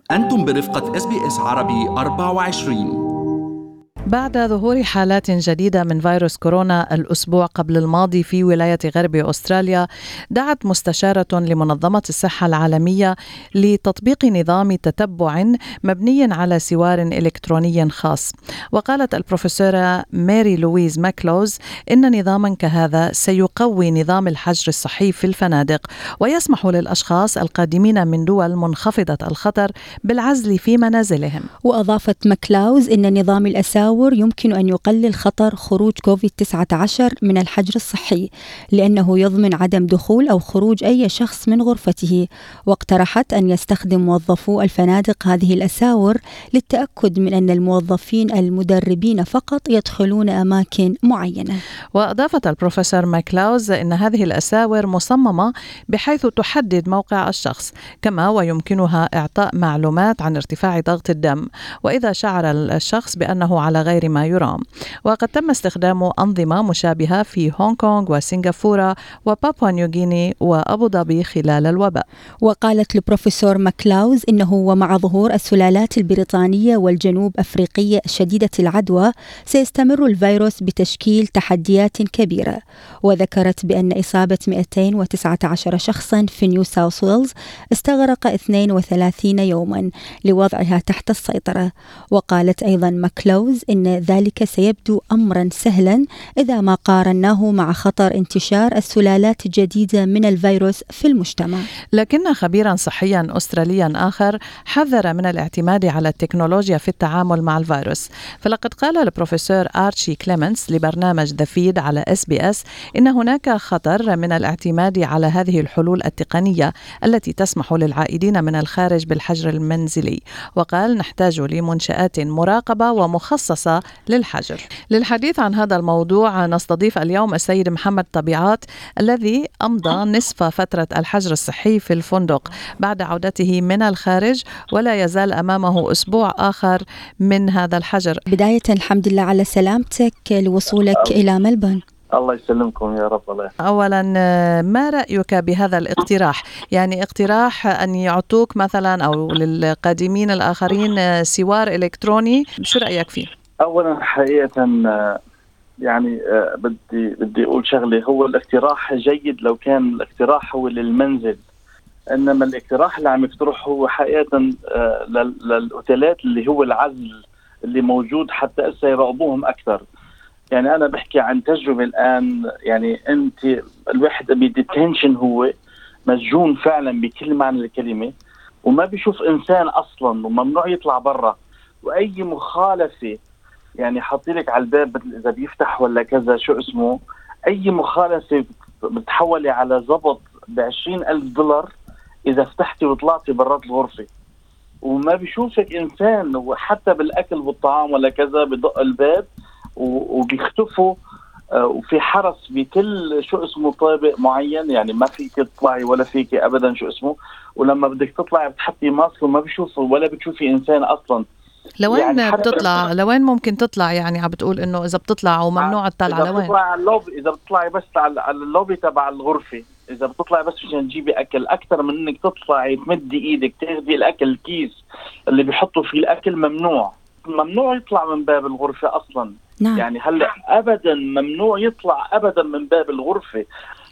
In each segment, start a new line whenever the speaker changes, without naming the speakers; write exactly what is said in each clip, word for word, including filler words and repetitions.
أنتم برفقة إس بي إس عربي أربعة وعشرين.
بعد ظهور حالات جديدة من فيروس كورونا الأسبوع قبل الماضي في ولاية غرب أستراليا، دعت مستشارة لمنظمة الصحة العالمية لتطبيق نظام تتبع مبني على سوار إلكتروني خاص. وقالت البروفيسورة ماري لويز ماكلوز إن نظاما كهذا سيقوي نظام الحجر الصحي في الفنادق ويسمح للأشخاص القادمين من دول منخفضة الخطر بالعزل في منازلهم.
وأضافت ماكلاوز إن نظام الأساور يمكن أن يقلل خطر خروج كوفيد تسعة عشر من الحجر الصحي، لأنه يضمن عدم دخول أو خروج أي شخص من غرفته. واقترحت أن يستخدم موظفو الفنادق هذه الأساور للتأكد من أن الموظفين المدربين فقط يدخلون أماكن معينة.
وأضافت البروفيسور ماكلاوز إن هذه الأساور مصممة بحيث تحدد موقع الشخص، كما ويمكنها إعطاء معلومات عن ارتفاع ضغط الدم وإذا شعر الشخص بأنه على غير ما يرام. وقد تم استخدام أنظمة مشابهة في هونغ كونغ وسنغافورة وبابوا نيوغيني وأبو ظبي خلال الوباء.
وقالت البروفيسور ماكلاوز إنه ومع ظهور السلالات البريطانية والجنوب أفريقية شديدة العدوى سيستمر الفيروس بتشكيل تحديات كبيرة. وذكرت بأن إصابة مئتين وتسعة عشر شخصا في نيو ساوث ويلز استغرق اثنين وثلاثين يوما لوضعها تحت السيطرة. وقالت أيضا ماكلاوز إن ذلك سيبدو أمرا سهلا إذا ما قارناه مع خطر انتشار السلالات الجديدة من الفيروس في المجتمع.
لكن خبيرا صحيا أستراليا آخر حذر من الاعتماد على التكنولوجيا في التعامل مع الفيروس. فلقد قال البروفيسور آرشي كليمنتس لبرنامج ذا فيد على إس بي إس إن هناك خطر من الاعتماد على هذه الحلول التقنية التي تسمح للعائدين من الخارج بالحجر المنزلي. وقال نحتاج لمنشآت مراقبة ومخصصة للحجر. للحديث عن هذا الموضوع نستضيف اليوم السيد محمد طبيعات الذي أمضى نصف فترة الحجر الصحي في الفندق بعد عودته من الخارج، ولا يزال أمامه أسبوع آخر من هذا الحجر.
بداية الحمد لله على سلامتك لوصولك إلى ملبورن.
الله يسلمكم يا رب. الله.
أولا ما رأيك بهذا الاقتراح؟ يعني اقتراح أن يعطوك مثلا أو للقادمين الآخرين سوار إلكتروني، شو رأيك فيه؟
أولا حقيقة يعني بدي بدي أقول شغلة، هو الاقتراح جيد لو كان الاقتراح هو للمنزل، إنما الاقتراح اللي عم يقترح هو حقيقة للأوتيلات اللي هو العزل اللي موجود حتى هسه يراقبوهم أكثر. يعني أنا بحكي عن تجربة الآن، يعني أنت الواحد بديتنشن هو مسجون فعلا بكل معنى الكلمة وما بيشوف إنسان أصلا وممنوع يطلع برا، وأي مخالفة يعني حاطيلك على الباب إذا بيفتح ولا كذا شو اسمه، أي مخالفة بتحولي على ضبط بعشرين ألف دولار إذا فتحتي وطلعتي برات الغرفة، وما بيشوفك إنسان. وحتى بالأكل والطعام ولا كذا بدق الباب وبيختفوا، وفي حرس بكل شو اسمه طابق معين، يعني ما فيك تطلعي ولا فيك أبدا شو اسمه، ولما بدك تطلعي بتحطي ماسك وما بيشوفوا ولا بتشوفي إنسان أصلا.
لوين يعني بتطلع؟ لوين ممكن تطلع؟ يعني عم بتقول إنه إذا بتطلع وممنوع الطلعة لوين؟
إذا بتطلع على اللوبي، إذا بتطلعي بس على اللوبي تبع الغرفة، إذا بتطلعي بس عشان تجيبي أكل، أكثر من إنك تطلعي تمدي إيدك تاخدي الأكل، الكيس اللي بيحطوا فيه الأكل ممنوع ممنوع يطلع من باب الغرفة أصلا.
نعم.
يعني هلا أبدا ممنوع يطلع أبدا من باب الغرفة.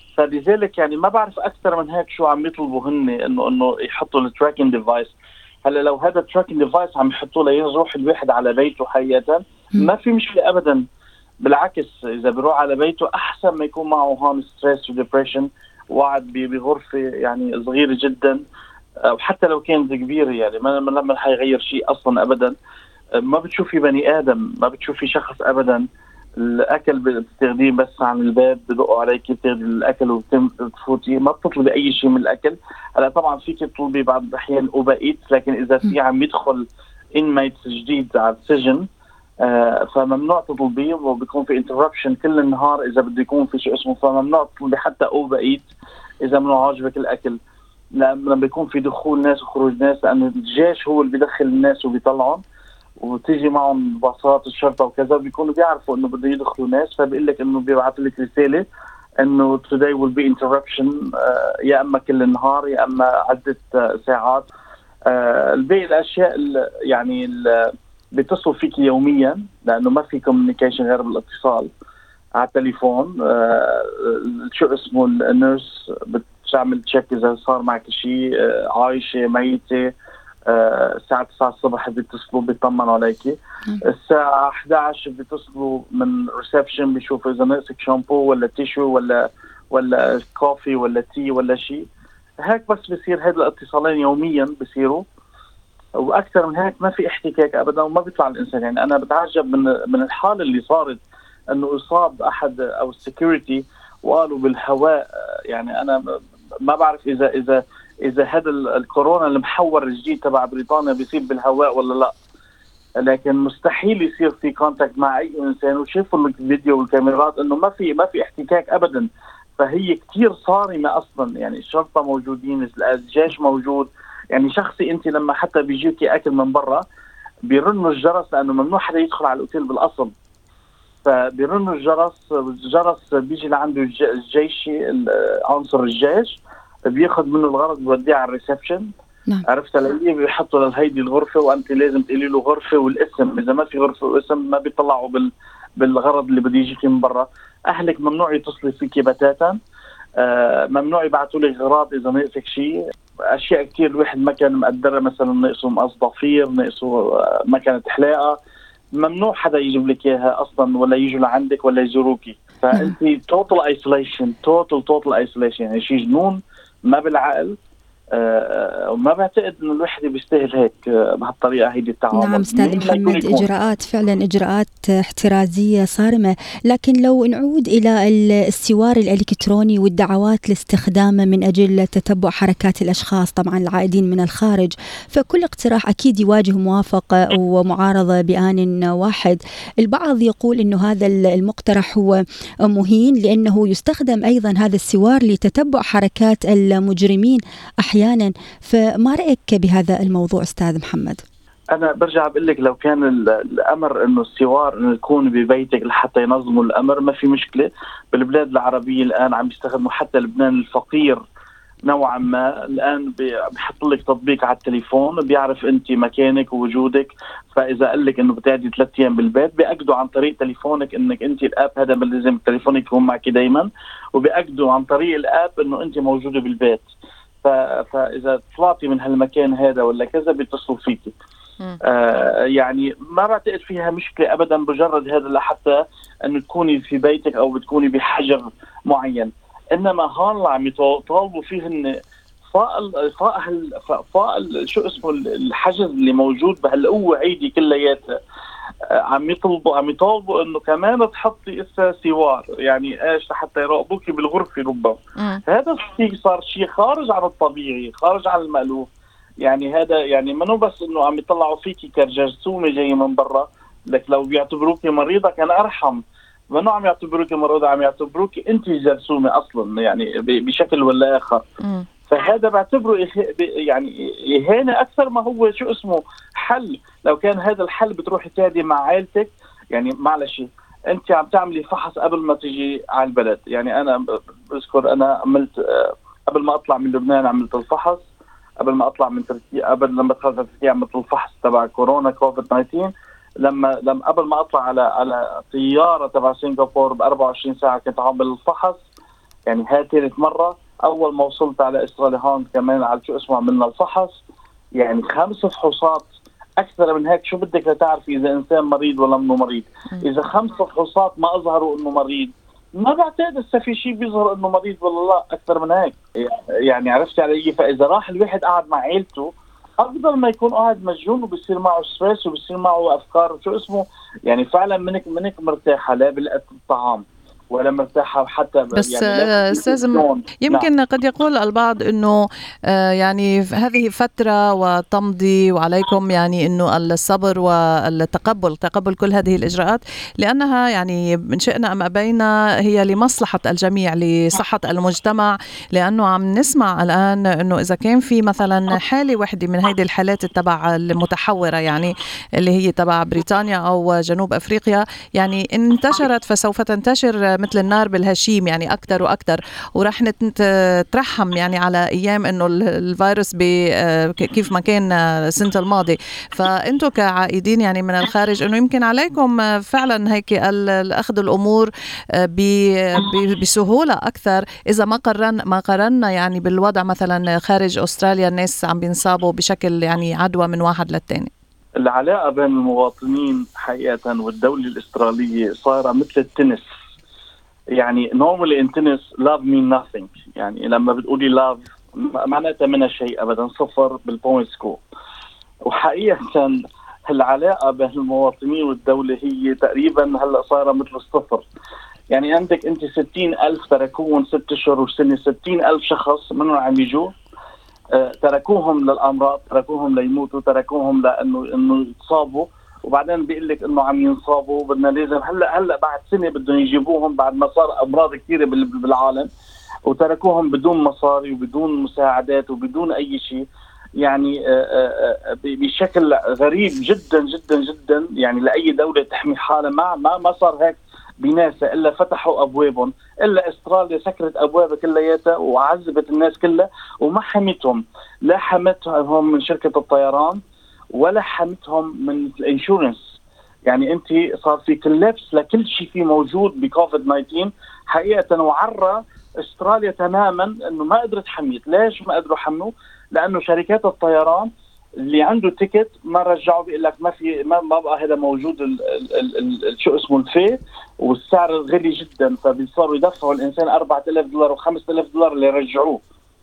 فلذلك يعني ما بعرف أكثر من هيك شو عم يطلبوا هن، إنه إنه يحطوا التراكنج ديفايس. هلا لو هذا التراكنج ديفايس عم يحطوا له يروح الواحد على بيته حقيقة ما في مشكلة أبدا، بالعكس إذا بيروح على بيته أحسن ما يكون معه هون ستريس وديبريشن وقعد بغرفة يعني صغيرة جدا، وحتى لو كانت كبيرة يعني ما لما حيغير شيء أصلا أبدا. ما بتشوفي بني آدم، ما بتشوفي شخص أبدا. الأكل بتاخديه بس عن الباب، بدقوا عليك بتاخدي الأكل وبتفوتي، ما بتطلبي أي شيء من الأكل. هلا طبعا فيك تطلبي بعض الأحيان أوبا إيتس، لكن إذا في عم يدخل إنميتس جديد على السجن آه فممنوع تطلبيه، وبيكون في انتربشن كل النهار إذا بده يكون في شيء اسمه، فممنوع تطلبي حتى أوبا إيتس إذا منو عاجبك الأكل. لما بيكون في دخول ناس وخروج ناس، لأن الجيش هو اللي بيدخل الناس وبيطلعهم، وتيجي معهم باصات الشرطة وكذا، بيكونوا بيعرفوا إنه بده يدخلوا ناس، فبيقول لك إنه بيبعث لك رسالة إنه today will be interruption، آه يا أما كل النهار يا أما عدة آه ساعات. آه الباقي الاشياء ال يعني ال بيتصلوا فيك يوميا، لانه ما في كوميونيكيشن غير بالاتصال على التليفون. آه شو اسمه النيرس بتعمل تشيك اذا صار معك شيء، آه عايشه ميته. آه الساعه تسعة الصبح بيتصلوا بيطمنوا عليكي. الساعه إحدى عشر بيتصلوا من ريسبشن بيشوفوا اذا ناقصك شامبو ولا تيشو ولا ولا كوفي ولا تي ولا شيء. هيك بس بصير هذه الاتصالين يوميا بصيروا، واكثر من هيك ما في احتكاك ابدا وما بيطلع الانسان. يعني انا بتعجب من من الحاله اللي صارت، انه اصاب احد او السكيورتي وقالوا بالهواء. يعني انا ما بعرف اذا اذا اذا هذا الكورونا المحور الجديد تبع بريطانيا بيصير بالهواء ولا لا، لكن مستحيل يصير في كونتاكت مع اي انسان. وشوفوا الفيديو والكاميرات انه ما في ما في احتكاك ابدا. فهي كتير صارمه اصلا. يعني الشرطه موجودين، الجيش موجود. يعني شخصي انت لما حتى بيجيكي اكل من برا بيرنوا الجرس، لانه ممنوع حدا يدخل على الاوتيل بالاصل. فبيرنوا الجرس، الجرس بيجي لعنده الجيشي عنصر الجيش بياخذ منه الغرض بيوديه على الريسبشن.
نعم.
عرفت علي؟ بيحطوا لهيدي الغرفه وانت لازم تقولي له غرفه والاسم. اذا ما في غرفه واسم ما بيطلعوا بال بالغرض اللي بده يجيكي من برا. اهلك ممنوع يتصلوا فيكي بتاتا. آه ممنوع يبعثوا لك غراض اذا ناقصك شيء. اشياء كثير الواحد ما كان مقدرها، مثلا ناقصه مقص ضفير، ناقصه مكنه حلاقه، ممنوع حدا يجيب لك اياها اصلا ولا يجوا لعندك ولا يزوروكي. فانت توتال ايسوليشن، توتال توتال ايسوليشن. يعني شيء جنون ما بالعقل. آه وما بعتقد انه الوحده بيستاهل هيك آه بهالطريقه هيدي التعامل.
نعم استاذ محمد، اجراءات فعلا اجراءات احترازيه صارمه. لكن لو نعود الى السوار الالكتروني والدعوات لاستخدامه من اجل تتبع حركات الاشخاص طبعا العائدين من الخارج، فكل اقتراح اكيد يواجه موافقه ومعارضه بآن واحد. البعض يقول انه هذا المقترح هو مهين لانه يستخدم ايضا هذا السوار لتتبع حركات المجرمين أحيانا. فما رأيك بهذا الموضوع أستاذ محمد؟
أنا برجع بقول لك لو كان الأمر إنه السوار إنه يكون ببيتك لحتى ينظموا الأمر ما في مشكلة. بالبلاد العربية الآن عم يستخدموا، حتى لبنان الفقير نوعا ما الآن بيحط لك تطبيق على التليفون بيعرف أنت مكانك ووجودك. فإذا قال لك إنه بتقعدي ثلاث أيام بالبيت بيأكدوا عن طريق تليفونك إنك أنت الآب هذا لازم تليفونك يكون معك دايما، وبيأكدوا عن طريق الآب إنه أنت موجودة بالبيت. فإذا طلعتي من هالمكان هذا ولا كذا بيتصلوا فيكي. آه يعني ما بعتقد فيها مشكلة أبدا، بجرد هذا لحتى أنه تكوني في بيتك أو بتكوني بحجر معين. إنما هون اللي عم يطالبوا فيه إن فاء فاء فاء شو اسمه الحجز اللي موجود بهالقوة هيدي كلياتها. عم يطلبوا عم يطالبوا انه كمان تحطي اسا سوار. يعني ايش؟ حتى يراقبوكي بالغرفه ربما. هذا الشيء صار شيء خارج عن الطبيعي، خارج عن المألوف. يعني هذا يعني منو بس انه عم يطلعوا فيكي كجرثومه جاي من برا، لك لو بيعتبروكي مريضه كان ارحم. منو عم يعتبروكي مريضه، عم يعتبروكي انت جرثومه اصلا يعني بشكل ولا اخر. م. فهذا بعتبره يعني إهانة أكثر ما هو شو اسمه حل. لو كان هذا الحل بتروحي تادي مع عائلتك. يعني معلش أنت عم تعملي فحص قبل ما تيجي على البلد. يعني أنا بذكر أنا عملت قبل ما أطلع من لبنان عملت الفحص، قبل ما أطلع من تركيا، قبل لما دخلت تركيا عملت الفحص تبع كورونا كوفيد تسعة عشر. لما لما قبل ما أطلع على على طيارة تبع سنغافورة ب أربعة وعشرين ساعة كنت عامل الفحص. يعني هاي ثالث مرة. أول ما وصلت على إستراليا هون كمان على شو اسمه عملنا الفحص. يعني خمس فحوصات أكثر من هيك. شو بدك لتعرف إذا إنسان مريض ولا منه مريض؟ إذا خمس فحوصات ما أظهروا إنه مريض ما بعتقد هسه في شيء بيظهر إنه مريض ولا لا أكثر من هيك. يعني عرفت علي؟ فإذا راح الواحد قاعد مع عيلته أفضل ما يكون قاعد مجنون وبصير معه ستريس وبصير معه أفكار شو اسمه. يعني فعلا منك منك مرتاحة لا بالأكل الطعام ولا مرتاحة حتى.
بس
يعني
أستاذ يمكن نعم. قد يقول البعض أنه يعني هذه فترة وتمضي وعليكم يعني أنه الصبر والتقبل تقبل كل هذه الإجراءات، لأنها يعني من شئنا أم أبينا هي لمصلحة الجميع، لصحة المجتمع. لأنه عم نسمع الآن أنه إذا كان في مثلا حالة واحدة من هذه الحالات التبع المتحورة يعني اللي هي تبع بريطانيا أو جنوب أفريقيا يعني انتشرت، فسوف تنتشر مثل النار بالهشيم يعني أكتر وأكتر، ورح نترحم يعني على أيام إنه الفيروس كيف ما كان السنة الماضي. فأنتوا كعائدين يعني من الخارج إنه يمكن عليكم فعلا هيك الأخذ الأمور بسهولة أكثر إذا ما قرن ما قرنا يعني بالوضع مثلا خارج أستراليا، الناس عم بينصابوا بشكل يعني عدوى من واحد للتاني.
العلاقة بين المواطنين حقيقة والدولة الأسترالية صار مثل التنس. يعني normally in tennis love mean nothing، يعني لما بتقولي love معناتها منها شيء أبدا، صفر بالبوينت سكور. وحقيقة العلاقة بين المواطنين والدولة هي تقريبا هلأ صار مثل الصفر. يعني عندك أنت ستين ألف تركوهم ست أشهر وسنة، ستين ألف شخص منهم عم يجوا أه تركوهم للأمراض، تركوهم ليموتوا، تركوهم لأنه إنه يتصابوا، وبعدين بيقول لك إنه عم ينصابوا بدنا لازم هلا هلا بعد سنة بدهم يجيبوهم بعد ما صار أمراض كثيرة بالعالم، وتركوهم بدون مصاري وبدون مساعدات وبدون أي شيء. يعني بشكل غريب جدا جدا جدا، يعني لأي دولة تحمي حالها ما ما ما صار هيك بناسا، إلا فتحوا أبوابهم، إلا أستراليا سكرت أبوابها كلياتها وعذبت الناس كلها وما حمتهم، لا حمتهم من شركة الطيران ولا حمتهم من الانشورنس. يعني أنت صار في كلابس لكل شيء في موجود بكوفيد تسعة عشر حقيقة، وعرى أستراليا تماما إنه ما قدرت حميت. ليش ما قدروا حموا؟ لأنه شركات الطيران اللي عنده تيكت ما رجعوا، بيقول لك ما في ما ما بقى هذا موجود ال ال ال ال شو اسمه الفي، والسعر غالي جدا، فبيصاروا يدفعوا الإنسان أربعة آلاف دولار وخمسة آلاف دولار اللي يرجعوه،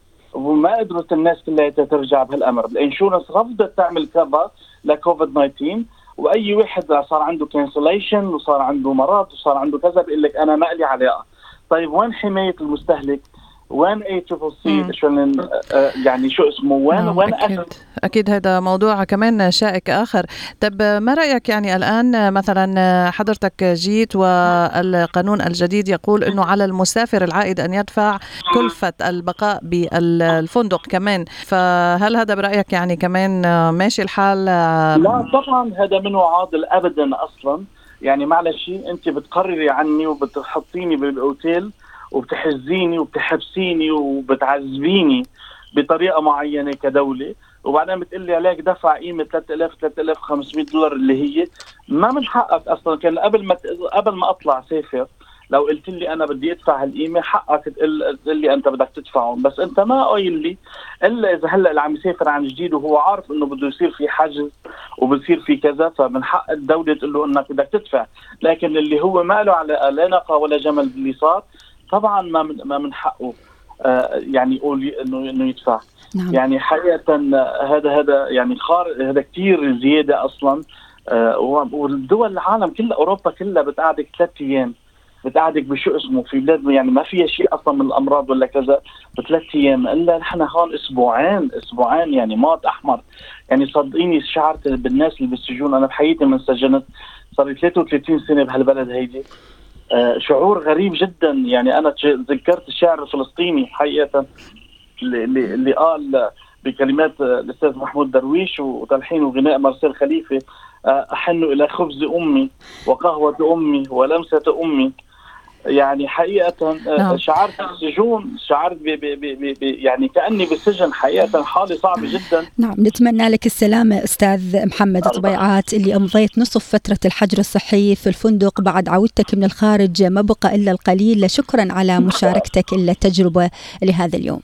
وما قدرت الناس كلها ترجع بهالأمر. الانشورنس رفضت تعمل كفر لكوفيد تسعة عشر، وأي واحد صار عنده كانسليشن وصار عنده مرض وصار عنده كذا بيقول لك أنا ما لي علاقة. طيب وين حماية المستهلك؟ وين اي تريبل سي شلون يعني شو اسمه وين وين
أكيد, اكيد هذا موضوع كمان شائك اخر. طب ما رايك يعني الان مثلا حضرتك جيت والقانون الجديد يقول انه على المسافر العائد ان يدفع كلفة البقاء بالفندق كمان، فهل هذا برايك يعني كمان ماشي الحال؟
لا طبعا هذا منه عادل ابدا اصلا. يعني معلش انت بتقرري عني وبتحطيني بالاوتيل وبتحزيني وبتحبسيني وبتعذبيني بطريقة معينة كدولة، وبعدين بتقلي عليك دفع قيمة ثلاثة آلاف ثلاثة آلاف وخمسمائة دولار اللي هي ما من حقك أصلا. كان قبل ما قبل ما أطلع سافر لو قلت لي أنا بدي أدفع هالقيمة حقك تقول لي أنت بدك تدفعهم، بس أنت ما قايل لي إلا إذا هلأ اللي عم يسافر عن جديد وهو عارف إنه بده يصير في حجز وبصير في كذا، فمن حق الدولة تقول له إنك بدك تدفع. لكن اللي هو ما له على لا نقى ولا جمل باللي صار طبعا ما من ما من حقه آه يعني يقول انه انه يدفع. نعم. يعني حقيقه هذا هذا يعني خار هذا كثير زياده اصلا. آه والدول العالم كلها اوروبا كلها بتقعدك ثلاث ايام، بتقعدك بشو اسمه في بلاد يعني ما فيها شيء اصلا من الامراض ولا كذا بثلاث ايام، الا نحن هون اسبوعين اسبوعين يعني موت احمر. يعني صدقيني شعرت بالناس اللي بالسجون، انا بحياتي من سجنت صار لي ثلاثة وثلاثين سنه بهالبلد هيدي. آه شعور غريب جدا. يعني أنا تذكرت الشاعر الفلسطيني حقيقة اللي, اللي قال بكلمات الأستاذ محمود درويش وتلحين وغناء مارسيل خليفة: آه أحن إلى خبز أمي وقهوة أمي ولمسة أمي. يعني حقيقة آه شعرت السجون، شعرت بي بي بي بي يعني كأني بالسجن. حقيقة حالي صعبة جدا.
نعم، نتمنى لك السلامة أستاذ محمد طبيعات، اللي أمضيت نصف فترة الحجر الصحي في الفندق بعد عودتك من الخارج، ما بقى إلا القليل. شكرا على مشاركتك التجربة لهذا اليوم.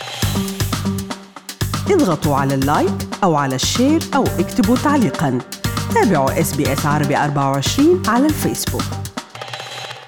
اضغطوا على اللايك أو على الشير أو اكتبوا تعليقا. تابعوا إس بي إس عربي أربعة وعشرين على الفيسبوك.